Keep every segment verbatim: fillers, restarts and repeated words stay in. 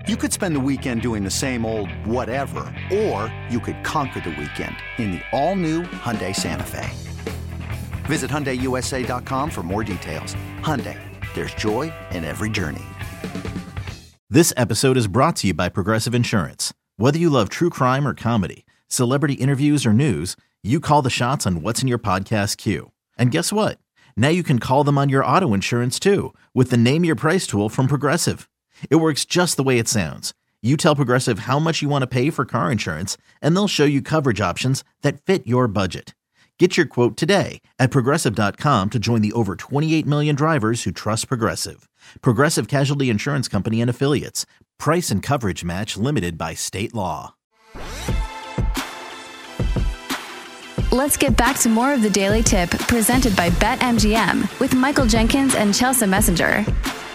You could spend the weekend doing the same old whatever, or you could conquer the weekend in the all-new Hyundai Santa Fe. Visit Hyundai U S A dot com for more details. Hyundai, there's joy in every journey. This episode is brought to you by Progressive Insurance. Whether you love true crime or comedy, celebrity interviews or news, you call the shots on what's in your podcast queue. And guess what? Now you can call them on your auto insurance too with the Name Your Price tool from Progressive. It works just the way it sounds. You tell Progressive how much you want to pay for car insurance, and they'll show you coverage options that fit your budget. Get your quote today at Progressive dot com to join the over twenty-eight million drivers who trust Progressive. Progressive Casualty Insurance Company and Affiliates. Price and coverage match limited by state law. Let's get back to more of the Daily Tip presented by BetMGM with Michael Jenkins and Chelsea Messenger.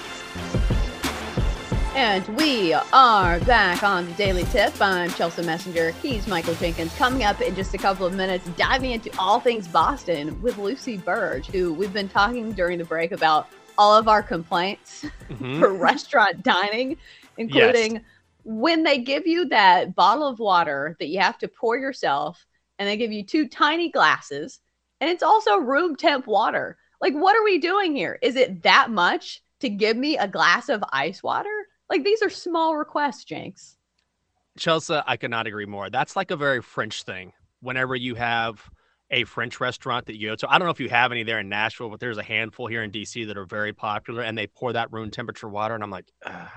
And we are back on the Daily Tip. I'm Chelsea Messenger. He's Michael Jenkins. Coming up in just a couple of minutes, diving into all things Boston with Lucy Burge, who we've been talking during the break about all of our complaints mm-hmm. for restaurant dining, including yes. when they give you that bottle of water that you have to pour yourself, and they give you two tiny glasses, and it's also room temp water. Like, what are we doing here? Is it that much to give me a glass of ice water? Like, these are small requests, Jenks. Chelsea, I could not agree more. That's like a very French thing. Whenever you have a French restaurant that you go to, I don't know if you have any there in Nashville, but there's a handful here in D C that are very popular, and they pour that room temperature water, and I'm like, ugh,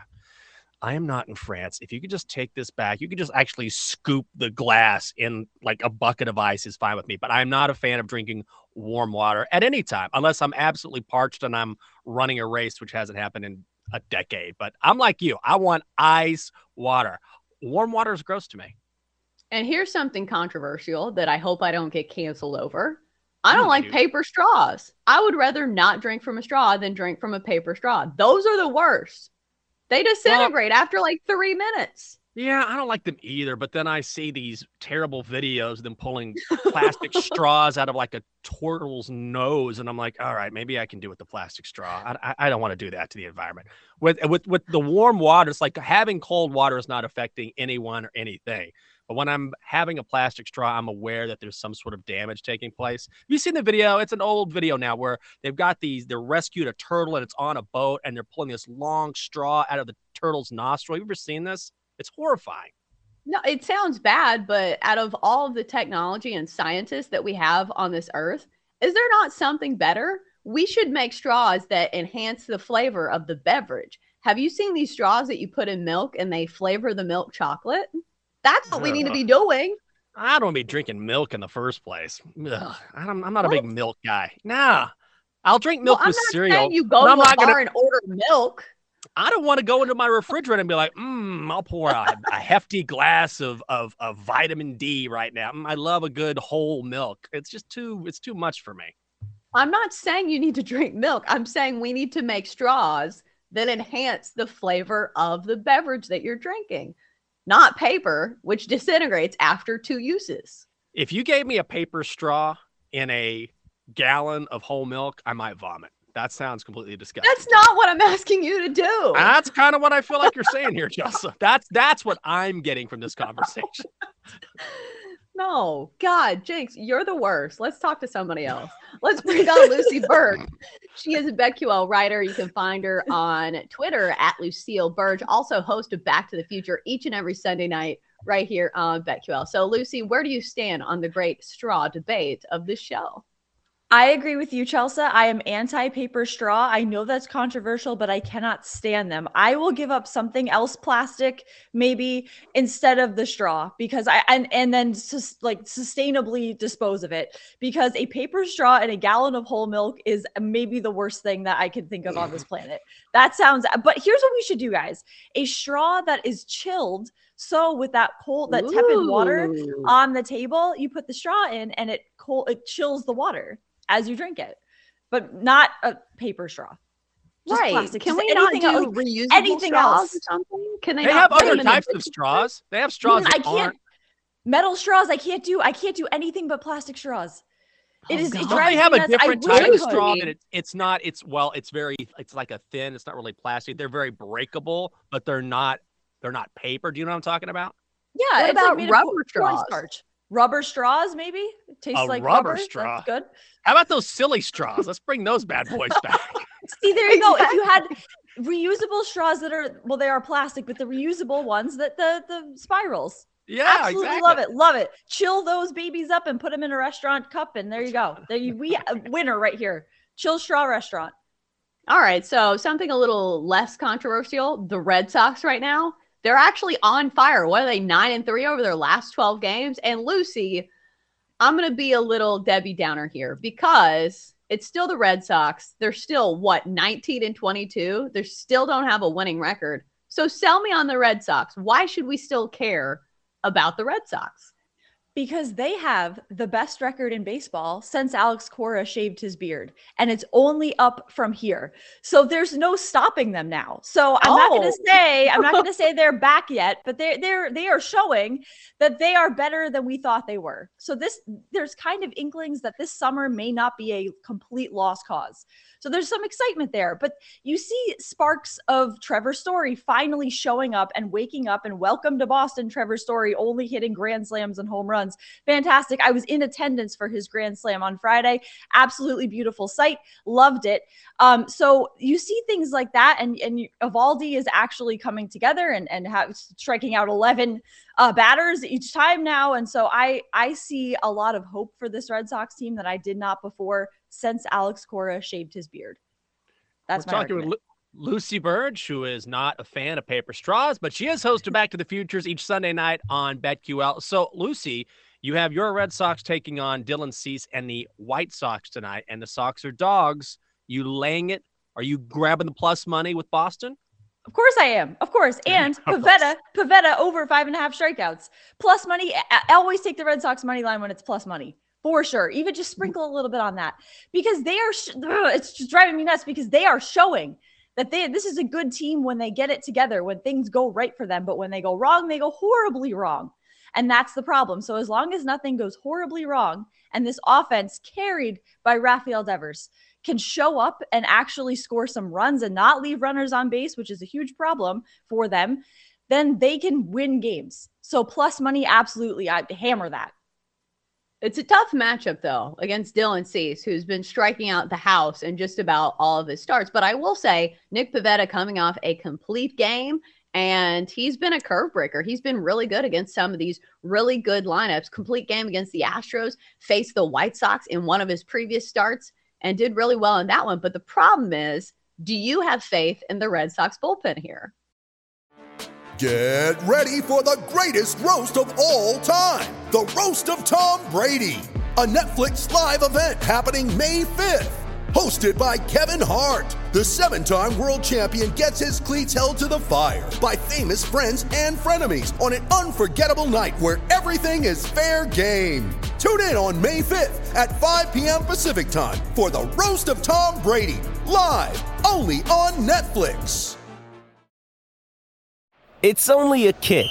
I am not in France. If you could just take this back, you could just actually scoop the glass in like a bucket of ice is fine with me. But I'm not a fan of drinking warm water at any time, unless I'm absolutely parched and I'm running a race, which hasn't happened in a decade. But I'm like you. I want ice water. Warm water is gross to me. And here's something controversial that I hope I don't get canceled over. I don't like paper straws. I would rather not drink from a straw than drink from a paper straw. Those are the worst. They disintegrate well, after like three minutes. Yeah, I don't like them either. But then I see these terrible videos of them pulling plastic straws out of like a turtle's nose. And I'm like, all right, maybe I can do with the plastic straw. I, I don't want to do that to the environment. With, with, with the warm water, it's like having cold water is not affecting anyone or anything. But when I'm having a plastic straw, I'm aware that there's some sort of damage taking place. Have you seen the video? It's an old video now where they've got these, they're rescued a turtle and it's on a boat and they're pulling this long straw out of the turtle's nostril. Have you ever seen this? It's horrifying. No, it sounds bad, but out of all of the technology and scientists that we have on this earth, is there not something better? We should make straws that enhance the flavor of the beverage. Have you seen these straws that you put in milk and they flavor the milk chocolate? That's what we need to be doing. I don't want to be drinking milk in the first place. Ugh, I'm, I'm not what? a big milk guy. Nah, I'll drink milk well, with I'm not cereal. Saying you go to a bar gonna, and order milk. I don't want to go into my refrigerator and be like, mm, I'll pour a, a hefty glass of, of of vitamin D right now. Mm, I love a good whole milk. It's just too, it's too much for me. I'm not saying you need to drink milk. I'm saying we need to make straws that enhance the flavor of the beverage that you're drinking. Not paper, which disintegrates after two uses. If you gave me a paper straw in a gallon of whole milk, I might vomit. That sounds completely disgusting. That's not what I'm asking you to do. That's kind of what I feel like you're saying here, Chelsea. That's that's what I'm getting from this conversation. No, God, Jinx, you're the worst. Let's talk to somebody else. Let's bring on Lucy Burge. She is a BetQL writer. You can find her on Twitter at Lucille Burge, also host of Back to the Future each and every Sunday night right here on BetQL. So, Lucy, where do you stand on the great straw debate of this show? I agree with you, Chelsea. I am anti-paper straw. I know that's controversial, but I cannot stand them. I will give up something else plastic, maybe instead of the straw, because I and and then sus, like sustainably dispose of it. Because a paper straw and a gallon of whole milk is maybe the worst thing that I can think of on this planet. That sounds. But here's what we should do, guys: a straw that is chilled. So with that cold, that tepid Ooh. water on the table, you put the straw in, and it cold, it chills the water as you drink it, but not a paper straw. Just right. Plastic. Can Just we anything not do else, reusable anything straws else? Or something? Can they, they not have other types of straws. They have straws that I can't, aren't. Metal straws, I can't do. I can't do anything but plastic straws. Oh, it is. God. It Don't drives they have me a nuts. different I type wish of I straw could. that it, it's not, it's, well, it's very, it's like a thin, it's not really plastic. They're very breakable, but they're not They're not paper. Do you know what I'm talking about? Yeah. What it's about like made of rubber corn straws? starch. Rubber straws, maybe? It tastes A like rubber rubber. straw. That's good. How about those silly straws? Let's bring those bad boys back. See, there you go. If you had reusable straws that are, well, they are plastic, but the reusable ones that the the spirals. Yeah, Absolutely exactly. love it. Love it. Chill those babies up and put them in a restaurant cup, and there you go. There you we a winner right here. Chill straw restaurant. All right, so something a little less controversial. The Red Sox right now, they're actually on fire. What are they, nine and three over their last twelve games? And Lucy, I'm going to be a little Debbie Downer here because it's still the Red Sox. They're still, what, nineteen and twenty-two? They still don't have a winning record. So sell me on the Red Sox. Why should we still care about the Red Sox? Because they have the best record in baseball since Alex Cora shaved his beard, and it's only up from here. So there's no stopping them now. So I'm oh. not going to say I'm not going to say they're back yet, but they they're they are showing that they are better than we thought they were. So this there's kind of inklings that this summer may not be a complete lost cause. So there's some excitement there, but you see sparks of Trevor Story finally showing up and waking up, and welcome to Boston, Trevor Story, only hitting grand slams and home runs. Fantastic. I was in attendance for his grand slam on Friday. Absolutely beautiful sight. Loved it. Um, so you see things like that, and, and Eovaldi is actually coming together and, and have, striking out eleven uh, batters each time now. And so I, I see a lot of hope for this Red Sox team that I did not before since Alex Cora shaved his beard. That's We're my talking argument. with Lu- Lucy Burge, who is not a fan of paper straws, but she is host of Back to the Futures each Sunday night on BetQL. So, Lucy, you have your Red Sox taking on Dylan Cease and the White Sox tonight, and the Sox are dogs. You laying it? Are you grabbing the plus money with Boston? Of course I am. Of course. And Pavetta, Pavetta over five and a half strikeouts. Plus money. I always take the Red Sox money line when it's plus money. For sure. Even just sprinkle a little bit on that, because they are, sh- it's just driving me nuts because they are showing that they, this is a good team when they get it together, when things go right for them. But when they go wrong, they go horribly wrong. And that's the problem. So as long as nothing goes horribly wrong, and this offense carried by Rafael Devers can show up and actually score some runs and not leave runners on base, which is a huge problem for them, then they can win games. So plus money, absolutely. I hammer that. It's a tough matchup, though, against Dylan Cease, who's been striking out the house in just about all of his starts. But I will say, Nick Pivetta coming off a complete game, and he's been a curve breaker. He's been really good against some of these really good lineups. Complete game against the Astros, faced the White Sox in one of his previous starts, and did really well in that one. But the problem is, do you have faith in the Red Sox bullpen here? Get ready for the greatest roast of all time, the Roast of Tom Brady, a Netflix live event happening May fifth. Hosted by Kevin Hart, the seven-time world champion gets his cleats held to the fire by famous friends and frenemies on an unforgettable night where everything is fair game. Tune in on May fifth at five p.m. Pacific time for the Roast of Tom Brady, live only on Netflix. It's only a kick,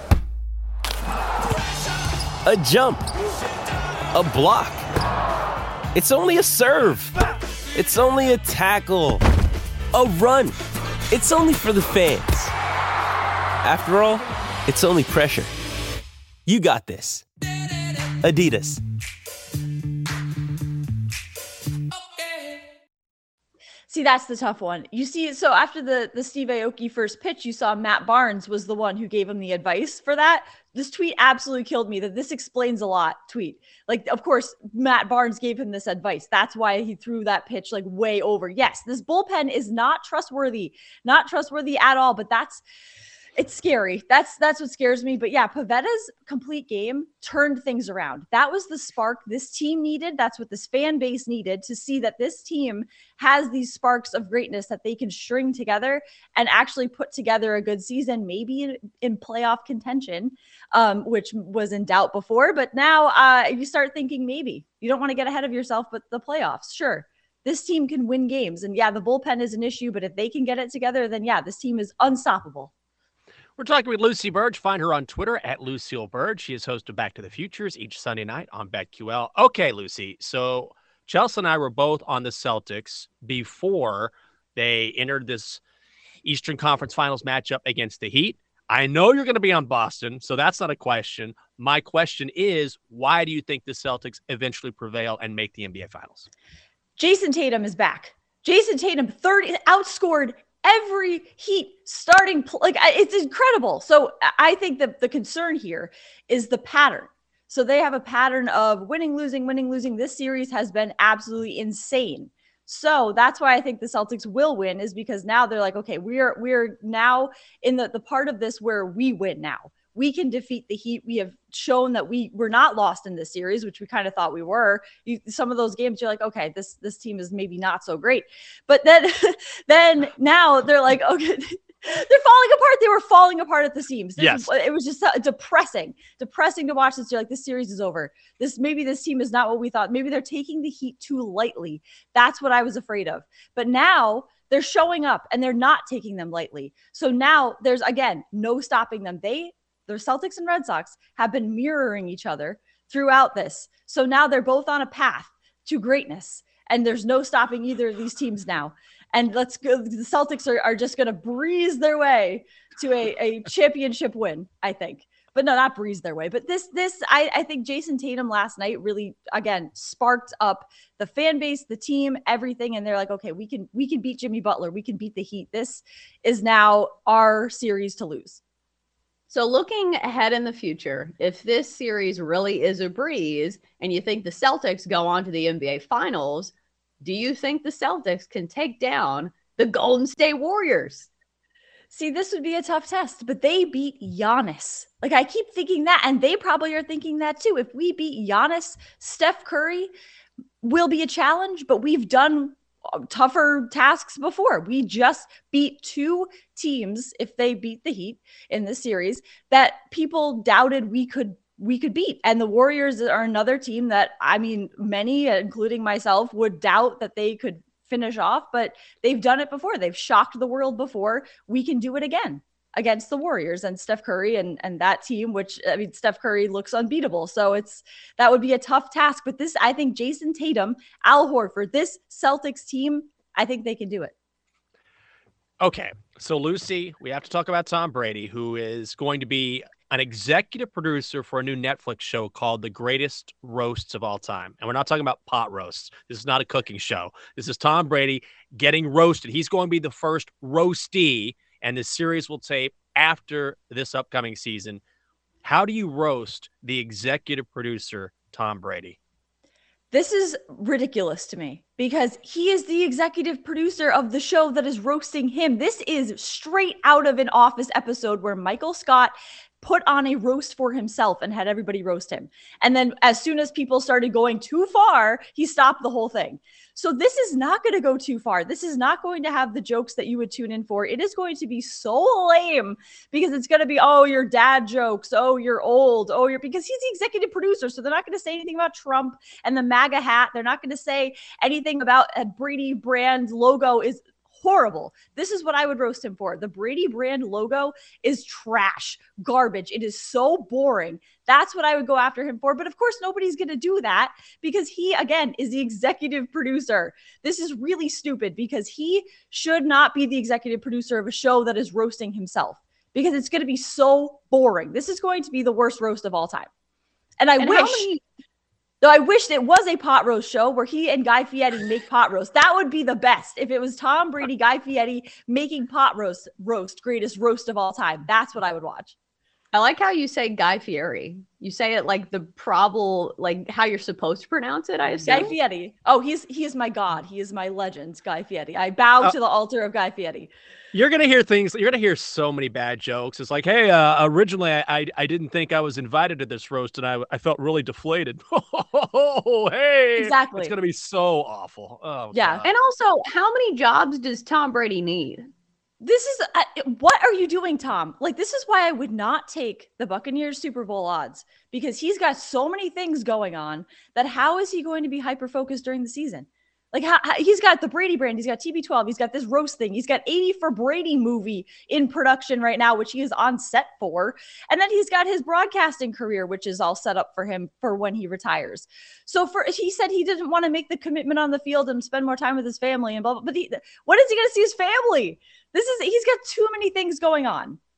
a jump, a block. It's only a serve. It's only a tackle, a run. It's only for the fans. After all, it's only pressure. You got this. Adidas. See, that's the tough one. You see, so after the, the Steve Aoki first pitch, you saw Matt Barnes was the one who gave him the advice for that. This tweet absolutely killed me. That this explains a lot tweet. Like, of course, Matt Barnes gave him this advice. That's why he threw that pitch like way over. Yes, this bullpen is not trustworthy, not trustworthy at all, but that's, it's scary. That's that's what scares me. But yeah, Pavetta's complete game turned things around. That was the spark this team needed. That's what this fan base needed, to see that this team has these sparks of greatness that they can string together and actually put together a good season, maybe in, in playoff contention, um, which was in doubt before. But now uh, you start thinking maybe. You don't want to get ahead of yourself, but the playoffs, sure. This team can win games. And yeah, the bullpen is an issue, but if they can get it together, then yeah, this team is unstoppable. We're talking with Lucy Burge. Find her on Twitter at Lucille Burge. She is host of Back to the Futures each Sunday night on BetQL. Okay, Lucy. So Chelsea and I were both on the Celtics before they entered this Eastern Conference Finals matchup against the Heat. I know you're going to be on Boston, so that's not a question. My question is, why do you think the Celtics eventually prevail and make the N B A Finals? Jason Tatum is back. Jason Tatum thirty outscored every Heat starting. Like, it's incredible. So I think that the concern here is the pattern. So they have a pattern of winning, losing, winning, losing. This series has been absolutely insane. So that's why I think the Celtics will win, is because now they're like, okay, we're we're now in the, the part of this where we win now. We can defeat the Heat. We have shown that we were not lost in this series, which we kind of thought we were. You, some of those games, you're like, okay, this this team is maybe not so great. But then, then now they're like, okay, they're falling apart. They were falling apart at the seams. This yes. is, it was just so depressing, depressing to watch this. You're like, this series is over. This maybe this team is not what we thought. Maybe they're taking the Heat too lightly. That's what I was afraid of. But now they're showing up and they're not taking them lightly. So now there's, again, no stopping them. They The Celtics and Red Sox have been mirroring each other throughout this. So now they're both on a path to greatness, and there's no stopping either of these teams now. And let's go. The Celtics are, are just going to breeze their way to a, a championship win, I think. But no, not breeze their way. But this, this, I, I think Jason Tatum last night really, again, sparked up the fan base, the team, everything. And they're like, okay, we can, we can beat Jimmy Butler. We can beat the Heat. This is now our series to lose. So looking ahead in the future, if this series really is a breeze and you think the Celtics go on to the N B A Finals, do you think the Celtics can take down the Golden State Warriors? See, this would be a tough test, but they beat Giannis. Like, I keep thinking that, and they probably are thinking that too. If we beat Giannis, Steph Curry will be a challenge, but we've done tougher tasks before. We just beat two teams, if they beat the Heat in this series, that people doubted we could we could beat. And the Warriors are another team that, I mean, many, including myself, would doubt that they could finish off, but they've done it before. They've shocked the world before. We can do it again against the Warriors and Steph Curry and, and that team, which, I mean, Steph Curry looks unbeatable. So it's, that would be a tough task. But this, I think Jason Tatum, Al Horford, this Celtics team, I think they can do it. Okay. So Lucy, we have to talk about Tom Brady, who is going to be an executive producer for a new Netflix show called The Greatest Roasts of All Time. And we're not talking about pot roasts. This is not a cooking show. This is Tom Brady getting roasted. He's going to be the first roastee, and this series will tape after this upcoming season. How do you roast the executive producer, Tom Brady? This is ridiculous to me because he is the executive producer of the show that is roasting him. This is straight out of an Office episode where Michael Scott put on a roast for himself and had everybody roast him. And then as soon as people started going too far, he stopped the whole thing. So this is not going to go too far. This is not going to have the jokes that you would tune in for. It is going to be so lame because it's going to be, oh, your dad jokes. Oh, you're old. Oh, you're, because he's the executive producer. So they're not going to say anything about Trump and the MAGA hat. They're not going to say anything about a Brady brand logo is horrible. This is what I would roast him for. The Brady brand logo is trash, garbage. It is so boring. That's what I would go after him for. But of course, nobody's going to do that because he, again, is the executive producer. This is really stupid because he should not be the executive producer of a show that is roasting himself because it's going to be so boring. This is going to be the worst roast of all time. And I and wish... Many- Though I wish it was a pot roast show where he and Guy Fieri make pot roast. That would be the best. If it was Tom Brady, Guy Fieri making pot roast, roast, greatest roast of all time. That's what I would watch. I like how you say Guy Fieri. You say it like the probable, like how you're supposed to pronounce it, I assume. Guy Fieri. Oh, he's he is my god. He is my legend, Guy Fieri. I bow uh, to the altar of Guy Fieri. You're going to hear things. You're going to hear so many bad jokes. It's like, hey, uh, originally I, I I didn't think I was invited to this roast and I I felt really deflated. Oh, hey. Exactly. It's going to be so awful. Oh, yeah. God. And also, how many jobs does Tom Brady need? This is, uh, what are you doing, Tom? Like, this is why I would not take the Buccaneers Super Bowl odds because he's got so many things going on that how is he going to be hyper-focused during the season? Like, how, how, he's got the Brady brand. He's got T B twelve. He's got this roast thing. He's got eighty for Brady movie in production right now, which he is on set for. And then he's got his broadcasting career, which is all set up for him for when he retires. So for he said he didn't want to make the commitment on the field and spend more time with his family and blah, blah, blah. But he, when is he going to see his family? This is, he's got too many things going on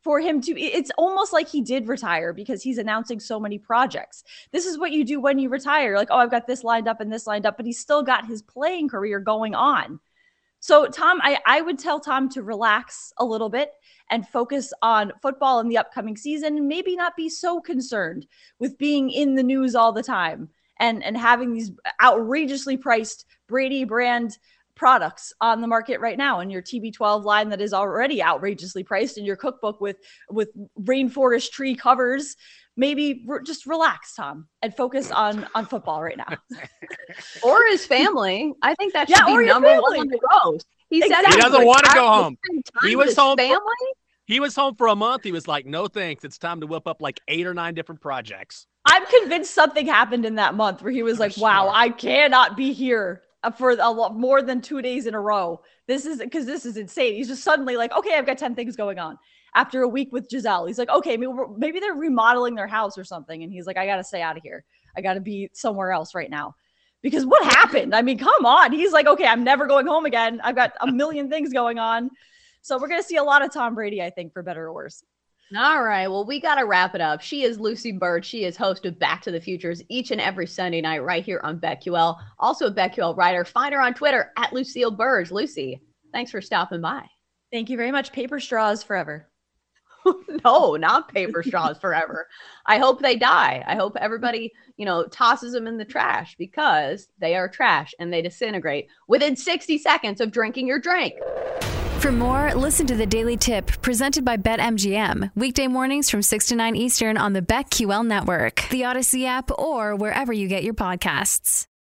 for him to, it's almost like he did retire because he's announcing so many projects. This is what you do when you retire. Like, oh, I've got this lined up and this lined up, but he's still got his playing career going on. So Tom, I, I would tell Tom to relax a little bit and focus on football in the upcoming season, and maybe not be so concerned with being in the news all the time and, and having these outrageously priced Brady brand products on the market right now, and your T B twelve line that is already outrageously priced, and your cookbook with with rainforest tree covers. Maybe re- just relax, Tom, and focus on on football right now. Or his family. I think that should Yeah, or be your number family. one on the roast. He said Exactly. He doesn't want to go retired, home. he'll spend time He with was his home for- family. He was home for a month. He was like, no thanks. It's time to whip up like eight or nine different projects. I'm convinced something happened in that month where he was like, wow, I cannot be here for a lot more than two days in a row. This is because this is insane. He's just suddenly like, okay, I've got ten things going on. After a week with Giselle, he's like, okay, maybe, we're, maybe they're remodeling their house or something. And he's like, I got to stay out of here. I got to be somewhere else right now. Because what happened? I mean, come on. He's like, okay, I'm never going home again. I've got a million things going on. So we're going to see a lot of Tom Brady, I think, for better or worse. All right. Well, we got to wrap it up. She is Lucy Bird. She is host of Back to the Futures each and every Sunday night right here on BetQL. Also a BetQL writer. Find her on Twitter at Lucille Burge. Lucy, thanks for stopping by. Thank you very much. Paper straws forever. No, not paper straws forever. I hope they die. I hope everybody, you know, tosses them in the trash because they are trash and they disintegrate within sixty seconds of drinking your drink. For more, listen to the Daily Tip presented by BetMGM. Weekday mornings from six to nine Eastern on the BetQL network, the Odyssey app, or wherever you get your podcasts.